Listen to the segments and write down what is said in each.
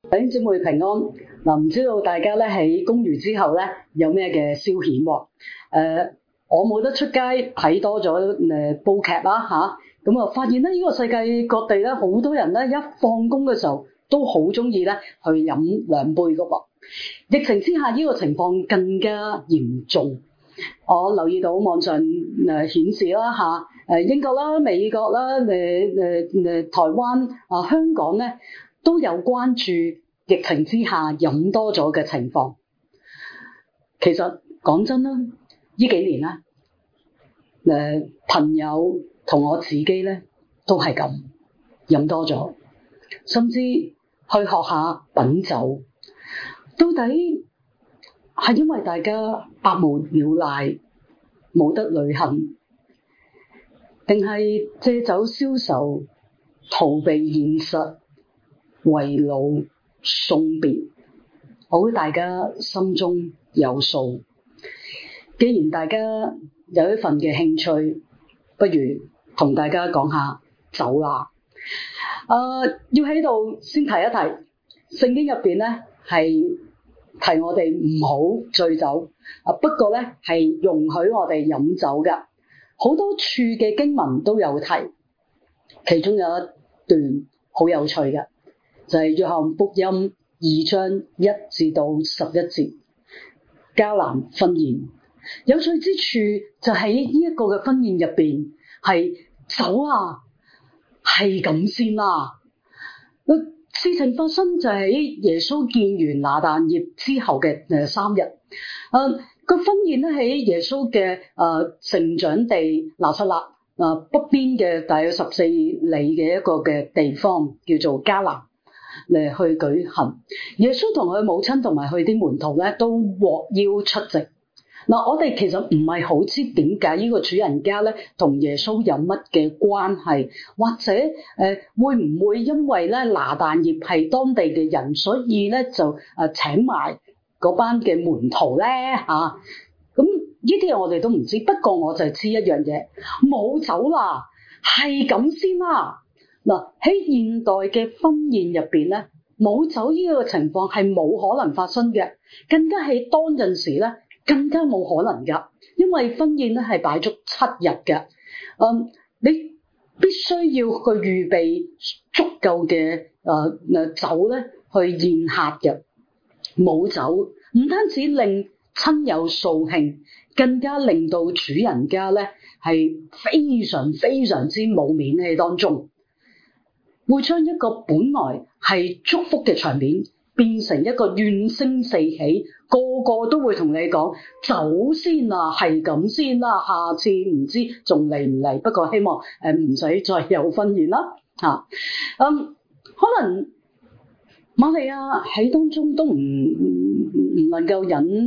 弟兄姊妹平安。唔知道大家咧喺公餘之後咧有咩嘅消遣喎？我冇得出街睇多咗報劇啦嚇，咁啊發現咧呢個世界各地咧好多人咧一放工嘅時候都好中意咧去飲兩杯噶喎。疫情之下呢個情況更加嚴重。我留意到網上顯示啦嚇，英國啦、美國啦、台灣香港咧都有關注疫情之下飲多咗嘅情況。其實講真啦，呢幾年咧，朋友同我自己咧都係咁飲多咗，甚至去學下品酒。到底係因為大家百無聊賴冇得旅行，定係借酒消愁逃避現實圍爐送別？好，大家心中有數。既然大家有一份嘅興趣，不如同大家講下酒啦。要喺度先提一提，聖經入邊咧係提我哋唔好醉酒，不過咧係容許我哋飲酒嘅。好多處嘅經文都有提，其中有一段好有趣嘅，就係約翰福音2章1至到11節，迦南婚宴。有趣之處就喺呢一個嘅婚宴入邊，係酒啊，係咁先啦。事情發生就喺耶穌見完拿但業之後嘅3日。個婚宴咧喺耶穌嘅成長地拿撒勒北邊嘅大約14里嘅一個嘅地方叫做迦南嚟去舉行。耶穌同佢母親同埋佢啲門徒咧都獲邀出席。我哋其實唔係好知點解呢個主人家咧同耶穌有乜嘅關係，或者會唔會因為咧拿但業係當地嘅人，所以咧就請埋嗰班嘅門徒咧嚇？咁呢啲嘢我哋都唔知。不過我就知一樣嘢，冇酒啦，係咁先啦。喺現代嘅婚宴入邊咧，冇酒呢個情況係冇可能發生嘅，更加喺當陣時咧。更加冇可能㗎，因為婚宴咧係擺足7日嘅。你必須要去預備足夠嘅酒咧去宴客嘅。冇酒唔單止令親友掃興，更加令到主人家咧係非常非常之冇面喺當中，會將一個本來係祝福嘅場面變成一個怨聲四起，個個都會同你講走先啦，係咁先啦，下次唔知仲嚟唔嚟。不過希望唔使再有婚宴啦嚇。可能瑪利亞喺當中都唔能夠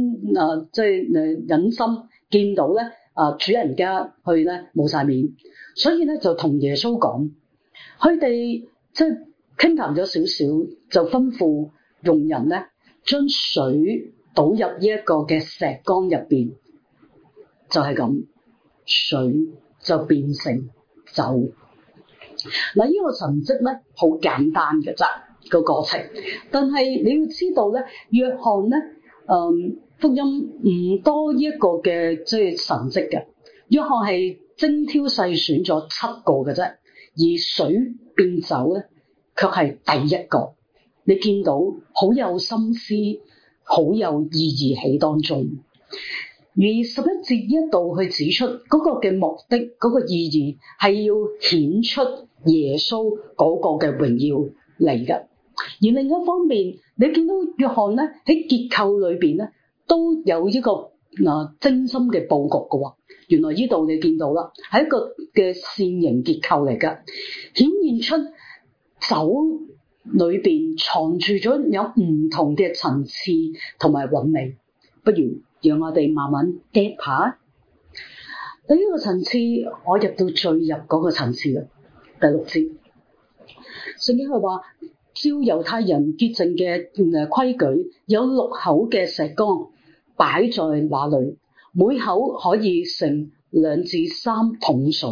忍心見到咧主人家去咧冇晒面，所以咧就同耶穌講，佢哋即係傾談咗少少，就吩咐用人咧將水倒入呢一個嘅石缸入邊，就係咁，水就變成酒。呢個神蹟咧好簡單嘅咋個過程，但係你要知道咧，約翰咧福音唔多呢一個嘅即係神蹟嘅。約翰係精挑細選咗7個嘅啫，而水變酒咧卻係第一個。你見到好有心思，好有意義喺當中。而11節一度去指出嗰個嘅目的，嗰個意義係要顯出耶穌嗰個嘅榮耀嚟嘅。而另一方面，你見到約翰咧喺結構裏邊咧都有一個精心嘅佈局嘅喎。原來呢度你見到啦，係一個嘅線形結構嚟嘅，顯現出酒裏邊藏住咗有唔同嘅層次同埋韻味。不如讓我哋慢慢 get 下。第一個層次，我入到最入嗰個層次啦。第6節，聖經係話，照猶太人潔淨嘅規矩，有6口嘅石缸擺在那裡，每口可以盛2至3桶水。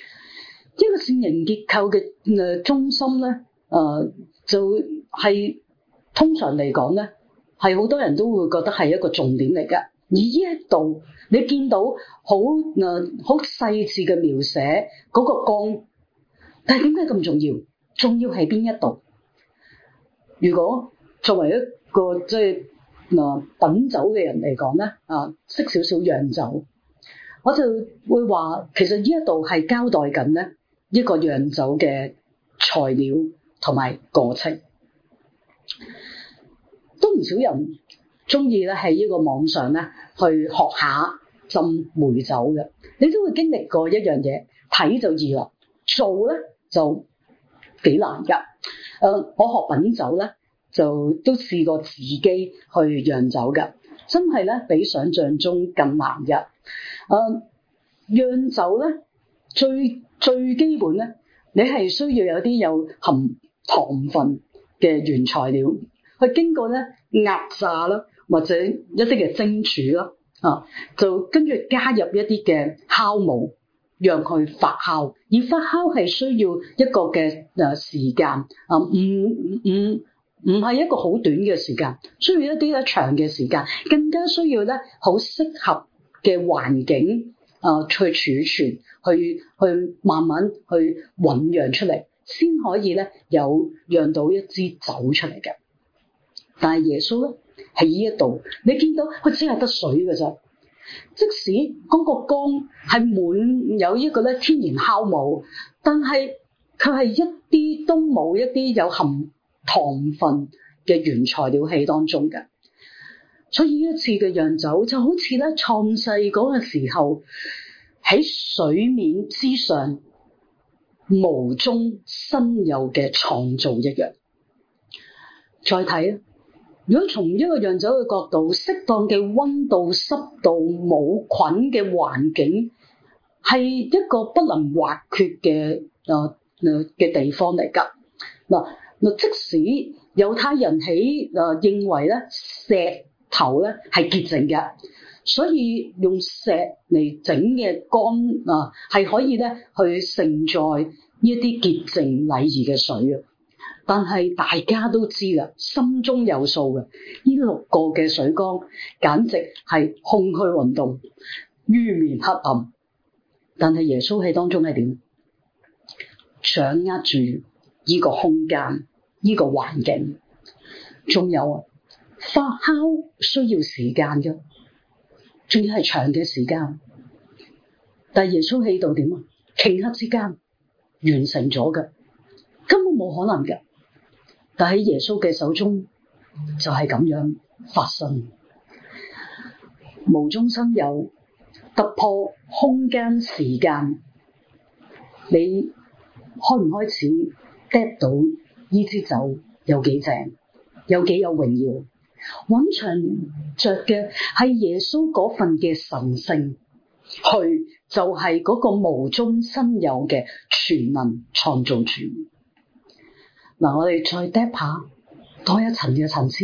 一個線形結構嘅中心咧，就係通常嚟講咧，係好多人都會覺得係一個重點嚟㗎。而呢一度你見到好細緻嘅描寫嗰個光，但係點解咁重要？重要係邊一度？如果作為一個即係品酒嘅人嚟講咧，識少少釀酒，我就會話其實呢一度係交代緊咧一個釀酒嘅材料同埋過程。都唔少人中意咧喺呢個網上咧去學下浸梅酒嘅，你都會經歷過一樣嘢，睇就易啦，做咧就幾難㗎。我學品酒咧就都試過自己去釀酒㗎，真係咧比想象中更難嘅。釀酒咧最基本咧，你係需要有啲有含糖分嘅原材料，去經過咧壓榨啦，或者一啲嘅蒸煮啦，就跟住加入一啲嘅酵母，讓佢發酵。而發酵係需要一個嘅時間，唔係一個好短嘅時間，需要一啲咧長嘅時間，更加需要咧好適合嘅環境去儲存，去慢慢去醖釀出嚟，先可以咧有釀到一支酒出嚟嘅。但係耶穌咧喺呢一度，你見到佢只係得水嘅啫。即使嗰個缸係滿有一個咧天然酵母，但係佢係一啲都冇一啲有含糖分嘅原材料喺當中嘅。所以呢一次嘅釀酒就好似咧創世嗰個時候喺水面之上無中生有嘅創造一樣。再睇，如果從一個釀酒嘅角度，適當嘅溫度、濕度、冇菌嘅環境，係一個不能或缺嘅地方嚟㗎。即使猶太人喺認為咧石頭咧係潔淨嘅，所以用石嚟整嘅缸係可以咧去承載呢一啲潔淨禮儀嘅水啊。但係大家都知啦，心中有數嘅，呢6個嘅水缸簡直係空虛混沌、淵面黑暗。但係耶穌喺當中係點？掌握住呢個空間、呢個環境。仲有發酵需要時間嘅，仲要係長嘅時間。但係耶穌喺度點啊？頃刻之間完成咗嘅，根本冇可能嘅。但喺耶穌嘅手中就係咁樣發生，無中生有，突破空間時間。你開唔開始 get 到呢支酒有幾正，有幾有榮耀？蘊藏着嘅係耶穌嗰份嘅神性，佢就係嗰個無中生有嘅全能創造主。我哋再 depth 下多一層嘅層次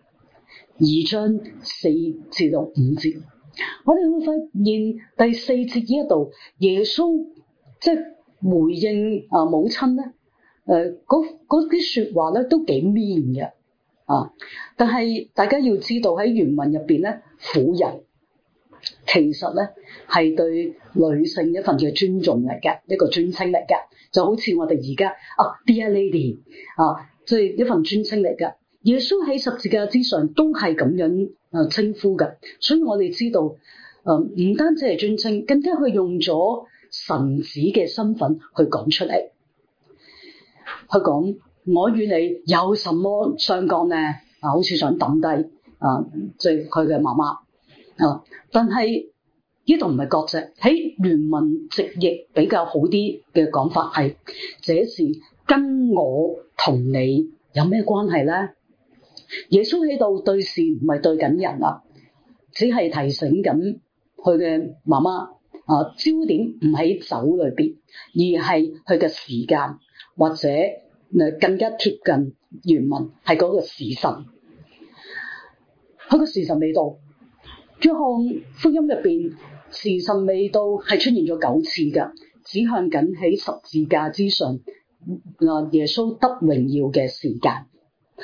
，2章4至到5節，我哋會發現第4節呢一度，耶穌即係回應母親咧，嗰啲說話咧都幾 mean 嘅但係大家要知道喺原文入邊咧，婦人其實咧係對女性一份嘅尊重嚟嘅，一個尊稱嚟嘅，就好似我哋而家Dear Lady 即係一份尊稱嚟嘅。耶穌喺十字架之上都係咁樣稱呼嘅，所以我哋知道唔單止係尊稱，更加佢用咗神子嘅身份去講出嚟，去講我與你有什麼相干呢？好似想抌低即係佢嘅媽媽但係呢度唔係割席，喺原文直譯比較好啲嘅講法係，這是跟我同你有咩關係呢？耶穌喺度對事唔係對緊人只係提醒緊佢嘅媽媽焦點唔喺酒裏邊，而係佢嘅時間，或者更加貼近原文係嗰個時辰。佢個時辰未到。約翰福音入邊時辰未到係出現咗9次㗎，指向緊喺十字架之上耶穌得榮耀嘅時間。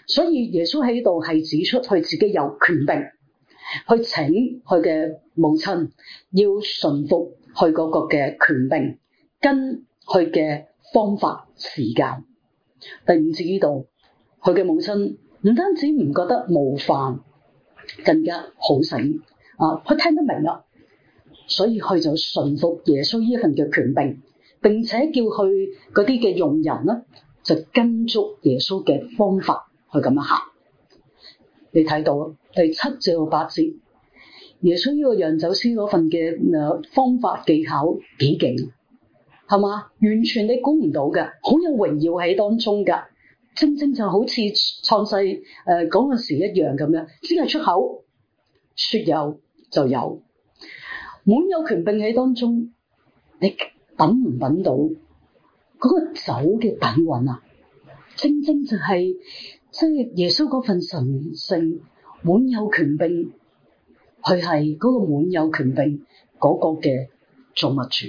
所以耶穌喺度係指出佢自己有權柄去請佢嘅母親要順服佢嗰個嘅權柄，跟佢嘅方法施教。第五節呢度，佢嘅母親唔單止唔覺得冒犯，更加好醒佢聽得明啦，所以佢就順服耶穌呢一份嘅權柄，並且叫佢嗰啲嘅用人呢，就跟足耶穌嘅方法去咁樣行。你睇到第7至8節，耶穌呢個釀酒師嗰份嘅方法技巧幾勁，係嘛？完全你估唔到嘅，好有榮耀喺當中噶，正正就好似創世嗰陣時一樣咁樣，只係出口說有就有，滿有權柄喺當中。你品唔品到嗰個酒嘅底蘊啊？正正就係即係耶穌嗰份神聖，滿有權柄，佢係嗰個滿有權柄嗰個嘅造物主。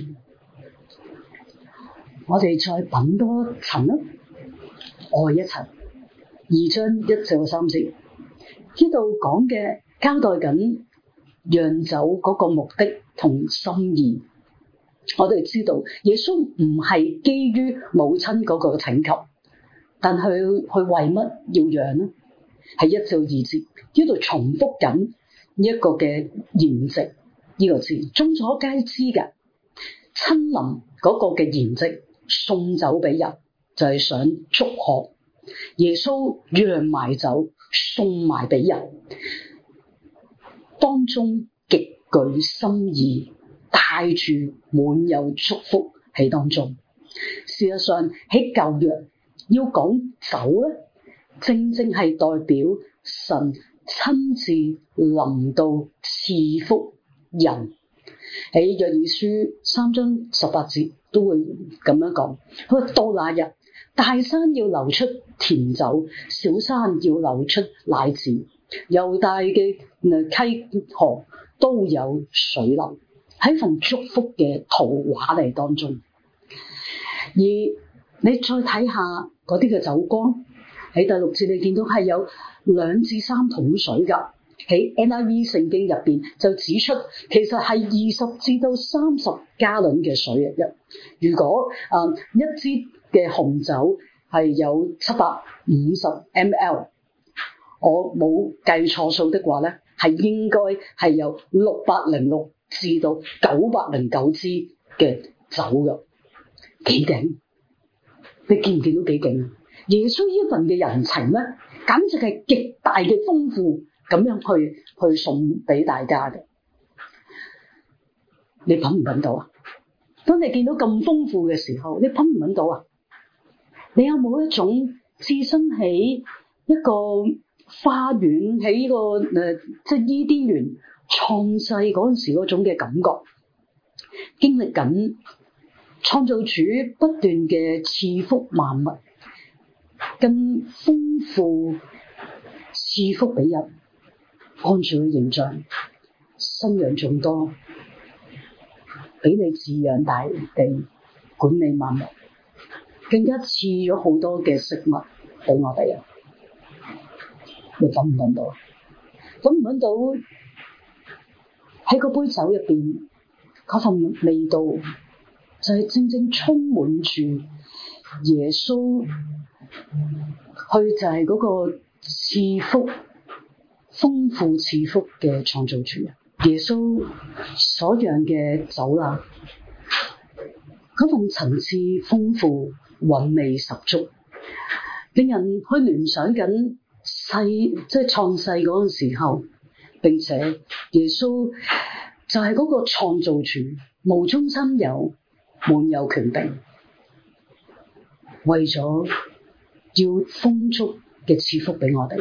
我哋再品多一層啦，愛一層。2章1至3節，呢度講嘅交代緊釀酒嗰個目的同心意。我哋知道耶穌唔係基於母親嗰個請求，但佢為乜要釀呢？係1至2節呢度重複緊呢一個嘅筵席呢個字，眾所皆知嘅親臨嗰個嘅筵席送酒俾人，就係想祝賀耶穌釀埋酒送埋俾人，當中極具心意，帶住滿有祝福喺當中。事實上喺舊約要講酒咧，正正係代表神親自臨到賜福人。喺約珥書3章18節都會咁樣講，佢話到那日，大山要流出甜酒，小山要流出奶子，猶大嘅溪河都有水流，喺份祝福嘅圖畫嚟當中。而你再睇下嗰啲嘅酒缸，喺第6節你見到係有2至3桶水㗎。喺 NIV 聖經入邊就指出，其實係20至到30加侖嘅水嘅。如果一支嘅紅酒係有750 ml， 我冇計錯數的話咧，係應該係有606至到909支嘅酒嘅，幾勁？你見唔見到幾勁啊？耶穌呢份嘅人情咧，簡直係極大嘅豐富，咁樣去送俾大家嘅。你品唔品到啊？當你見到咁豐富嘅時候，你品唔品到啊？你有冇一種置身喺一個花園，喺呢個即係伊甸園創世嗰陣時嗰種嘅感覺，經歷緊創造主不斷嘅賜福萬物，更豐富賜福俾人，按住佢形象生養眾多，俾你飼養大地，管理萬物，更加賜咗好多嘅食物俾我哋啊！你品唔品到？品唔品到喺個杯酒入邊嗰份味道，就係正正充滿住耶穌，佢就係嗰個賜福、豐富賜福嘅創造主。耶穌所釀嘅酒啦，嗰份層次豐富、韻味十足，令人去聯想緊即係創世嗰陣時候，並且耶穌就係嗰個創造主，無中生有，滿有權柄，為咗要豐足嘅賜福俾我哋。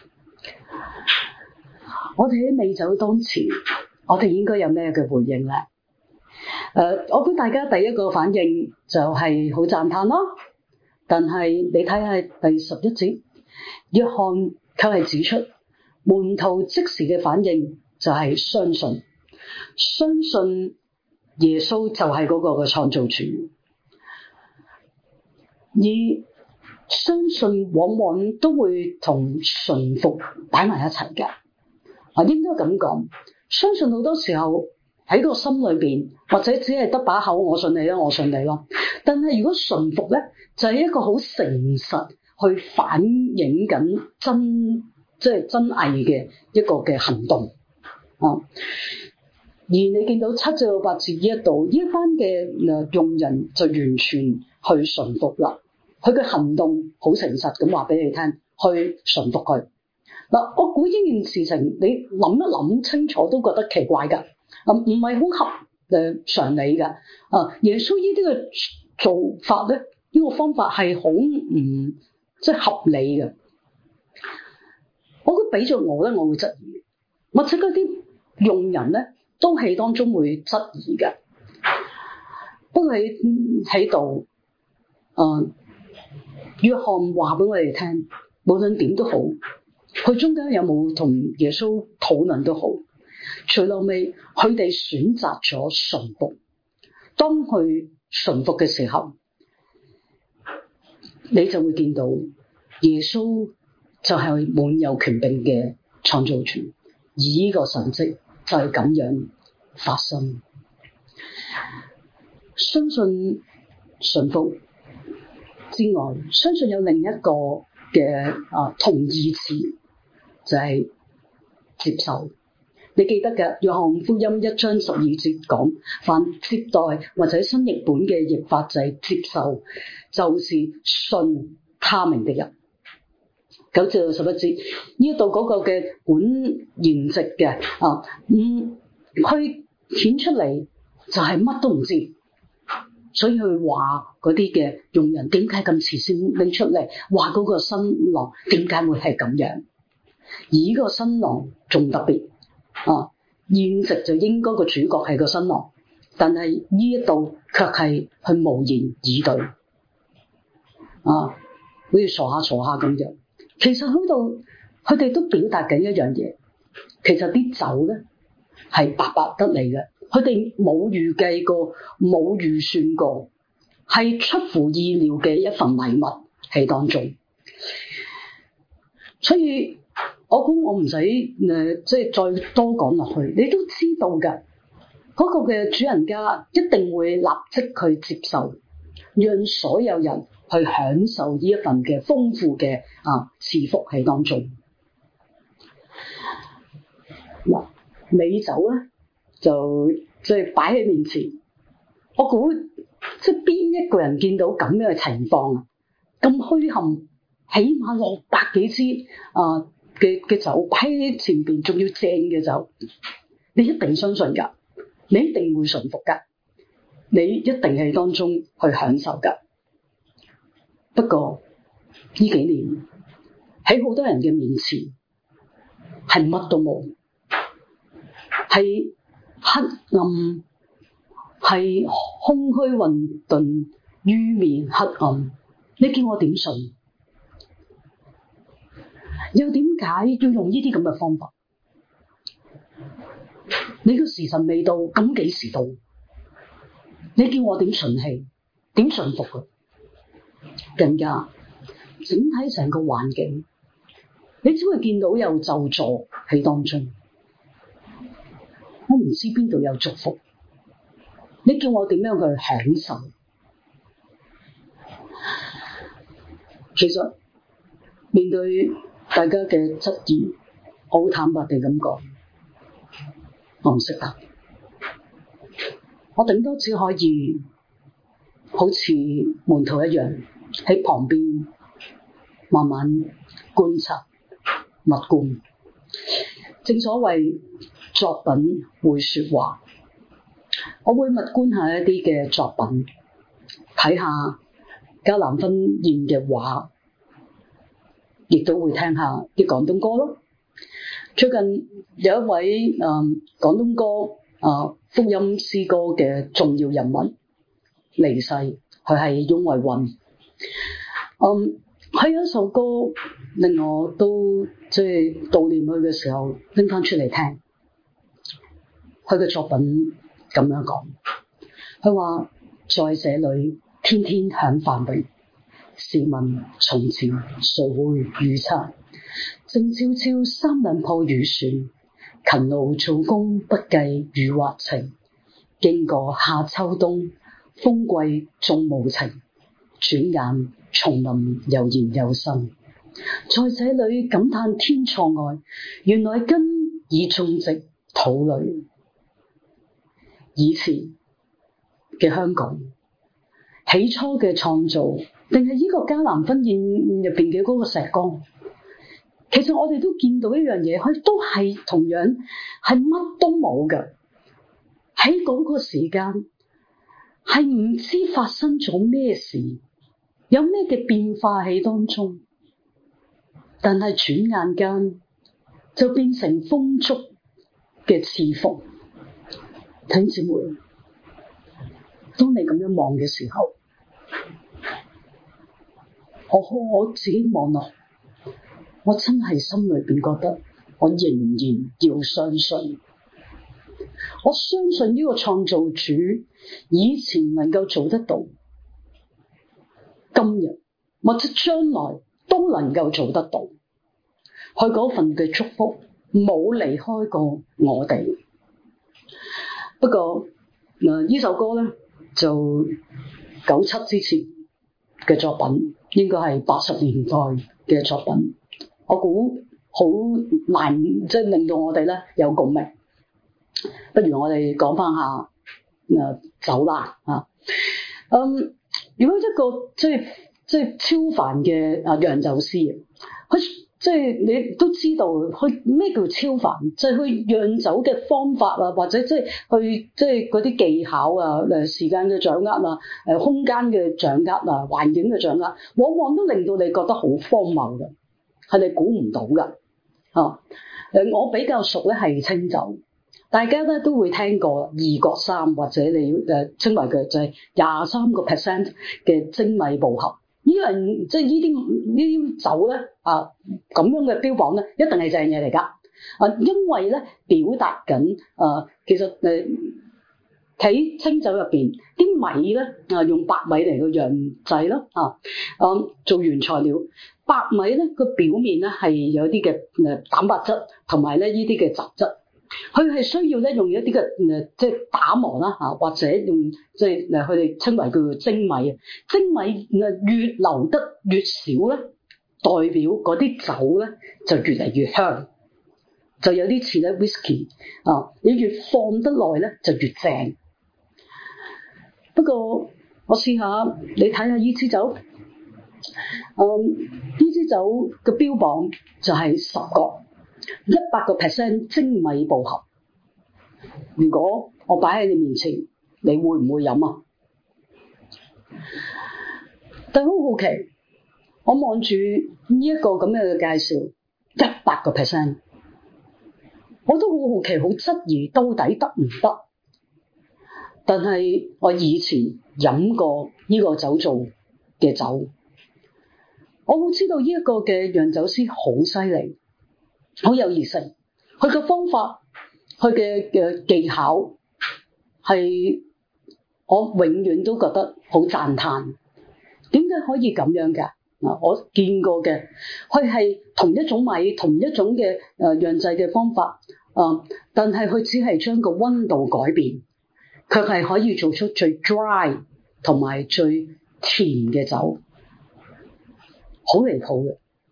我哋喺美酒當前，我哋應該有咩嘅回應咧？我估大家第一個反應就係好讚嘆咯。但係你睇下第11節，約翰卻係指出，門徒即時嘅反應就係相信耶穌就係嗰個嘅創造主。而相信往往都會同順服擺埋一齊嘅。應該咁講，相信好多時候喺個心裏邊，或者只係得把口，我信你啦，我信你咯。但係如果順服咧，就係一個好誠實去反映緊真偽嘅一個嘅行動。而你見到7至8節呢一度，呢一班嘅用人就完全去順服啦。佢嘅行動好誠實咁話俾你聽，去順服佢。我估呢件事情你諗一諗清楚都覺得奇怪㗎，唔係好合常理㗎。耶穌呢啲嘅做法咧，呢個方法係好唔合理嘅。我覺得俾咗我咧，我會質疑，或者嗰啲用人咧都係當中會質疑嘅。不過喺度，約翰話俾我哋聽，無論點都好，佢中間有冇同耶穌討論都好，最後尾佢哋選擇咗順服。當佢順服嘅時候，你就會見到耶穌就係滿有權柄嘅創造主，而呢個神蹟就係咁樣發生。相信順服之外，相信有另一個嘅同義詞，就係接受。你記得嘅約翰福音1章12節講，凡接待或者新譯本嘅譯法就係接受，就是信他名的人。9至11節呢一度嗰個嘅管筵席嘅佢顯出嚟就係乜都唔知，所以佢話嗰啲嘅用人點解咁遲先拎出嚟，話嗰個新郎點解會係咁樣，而呢個新郎仲特別宴席就應該個主角係個新郎，但係呢一度卻係佢無言以對，好似傻下咁樣。其實喺度佢哋都表達緊一樣嘢，其實啲酒咧係白白得嚟嘅，佢哋冇預計過，冇預算過，係出乎意料嘅一份禮物喺當中。所以我估我唔使再多講落去，你都知道㗎，嗰個嘅主人家一定會立即去接受，讓所有人去享受呢一份嘅豐富嘅賜福喺當中。美酒咧就擺喺面前，我估邊一個人見到咁樣嘅情況咁墟冚，起碼600幾支嘅酒擺喺前邊，仲要正嘅酒，你一定相信㗎，你一定會順服㗎，你一定喺當中去享受㗎。不過呢幾年喺好多人嘅面前係乜都冇，係黑暗，係空虛混沌，淵面黑暗，你叫我點信？又點解要用呢啲咁嘅方法？你個時辰未到，咁幾時到？你叫我點順氣？點順服佢？更加整體成個環境，你只會見到有咒詛喺當中。我唔知邊度有祝福，你叫我點樣去享受？其實面對大家嘅質疑，我好坦白地咁講，我唔識得，我頂多只可以好似門徒一樣喺旁邊慢慢觀察默觀。正所謂作品會說話，我會默觀下一啲嘅作品，睇下迦南婚宴嘅畫，亦都會聽下啲廣東歌咯。最近有一位廣東歌福音詩歌嘅重要人物離世，佢係翁慧雲。佢有一首歌令我都悼念佢嘅時候拎翻出嚟聽。佢嘅作品咁樣講，佢話在這裡天天享繁榮， 試問從前誰會預測？靜悄悄三兩破雨船，勤勞做工不計雨或晴。經過夏秋冬，風季縱無情。轉眼叢林悠然有生，在這裏感嘆天錯愛，原來根已種植土裏。以前嘅香港，起初嘅創造，定係呢個迦南婚宴入邊嘅嗰個石崗，其實我哋都見到一樣嘢，佢都係同樣係乜都冇嘅。喺嗰個時間係唔知發生咗咩事，有咩嘅變化喺當中，但係轉眼間就變成豐足嘅賜福。弟兄姊妹，當你咁樣望嘅時候，我自己望落，我真係心裏邊覺得，我仍然要相信，我相信呢個創造主以前能夠做得到，今日或者將來都能夠做得到。佢嗰份嘅祝福冇離開過我哋。不過呢首歌咧就97之前嘅作品，應該係80年代嘅作品。我估好難即係令到我哋咧有共鳴。不如我哋講翻下走啦啊！如果一個即係超凡嘅釀酒師，佢即係你都知道，佢咩叫超凡？就係佢釀酒嘅方法啊，或者即係去即係嗰啲技巧啊，時間嘅掌握啊，空間嘅掌握啊，環境嘅掌握，往往都令到你覺得好荒謬嘅，係你估唔到㗎啊！我比較熟咧係清酒。大家咧都會聽過2角3，或者你稱為佢就係23% 嘅精米步合。呢樣即係呢啲酒咧咁樣嘅標榜咧，一定係正嘢嚟㗎。因為咧表達緊其實喺清酒入邊啲米咧用白米嚟嘅釀製啦做原材料。白米咧個表面咧係有啲嘅蛋白質同埋咧呢啲嘅雜質。佢係需要咧用一啲嘅即係打磨啦或者用即係佢哋稱為叫做精米。精米越留得越少咧，代表嗰啲酒咧就越嚟越香，就有啲似咧 whisky 你越放得耐咧就越正。不過我試下你睇下呢支酒，呢支酒嘅標榜就係10角。100% 精米步合。如果我擺喺你面前，你會唔會飲啊？但好好奇，我望住呢一個咁樣嘅介紹，100%，我都好好奇，好質疑到底得唔得？但係我以前飲過呢個酒造嘅酒，我好知道呢一個嘅釀酒師好犀利。好有熱誠，佢嘅方法，佢嘅技巧係我永遠都覺得好讚嘆。點解可以咁樣㗎？我見過嘅，佢係同一種米，同一種嘅釀製嘅方法，但係佢只係將個溫度改變，卻係可以做出最 dry 同埋最甜嘅酒，好離譜嘅。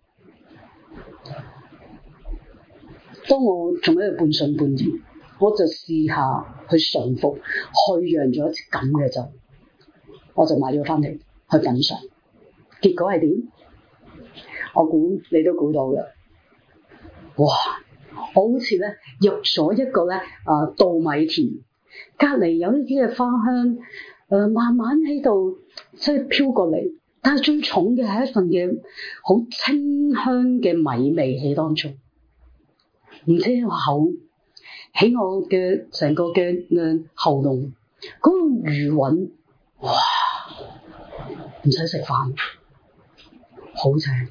當我仲喺度半信半疑，我就試下去上服，去釀咗一支咁嘅酒，我就買咗翻嚟去品嚐。結果係點？我估你都估到嘅。哇！我好似咧入咗一個咧稻米田，隔離有一啲嘅花香，慢慢喺度即係飄過嚟，但係最重嘅係一份嘅好清香嘅米味喺當中。唔知我口喺我嘅成個嘅喉嚨嗰個餘韻，哇！唔使食飯，好正，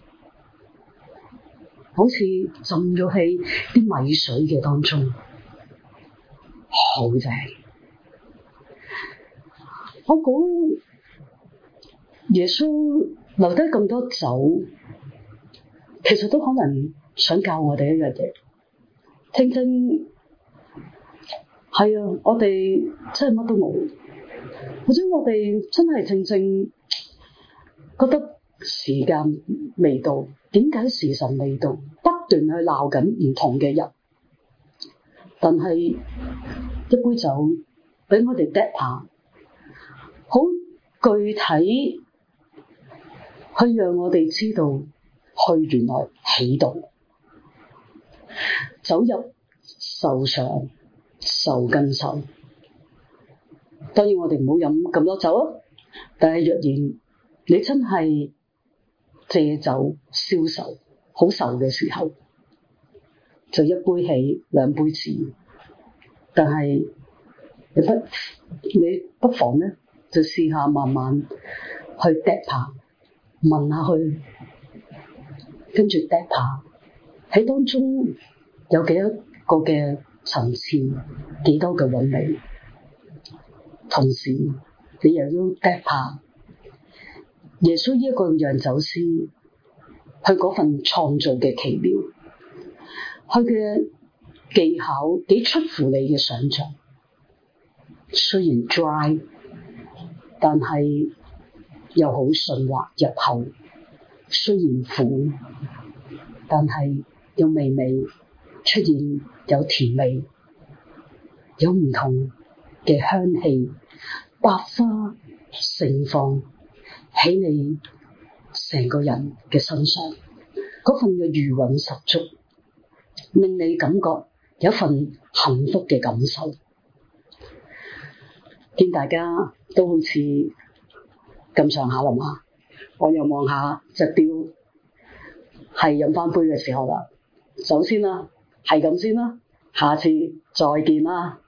好似浸咗喺啲米水嘅當中，好正。我估耶穌留低咁多酒，其實都可能想教我哋一樣嘢，聽聽係啊，我哋真係乜都冇，或者我哋真係正正覺得時間未到，點解時辰未到？不斷去鬧緊唔同嘅人，但係一杯酒俾我哋 drop 下，好具體去讓我哋知道，去原來喺度走入愁腸，愁更愁。當然我哋唔好飲咁多酒啊，但係若然你真係借酒消愁，好愁嘅時候，就一杯起，兩杯止。但係你不妨咧，就試下慢慢去嗒下，聞下去，跟住嗒下，喺當中有幾多個嘅層次，幾多嘅韻味，同時你又要嗒下耶穌呢一個釀酒師，佢嗰份創造嘅奇妙，佢嘅技巧幾出乎你嘅想象。雖然 dry， 但係又好順滑入口。雖然苦，但係又微微出現有甜味，有唔同嘅香氣，百花盛放喺你成個人嘅身上，嗰份嘅餘韻十足，令你感覺有一份幸福嘅感受。見大家都好似咁上下啦嘛，我又望下隻表，係飲翻杯嘅時候啦，走先啦，係咁先啦，下次再見啦。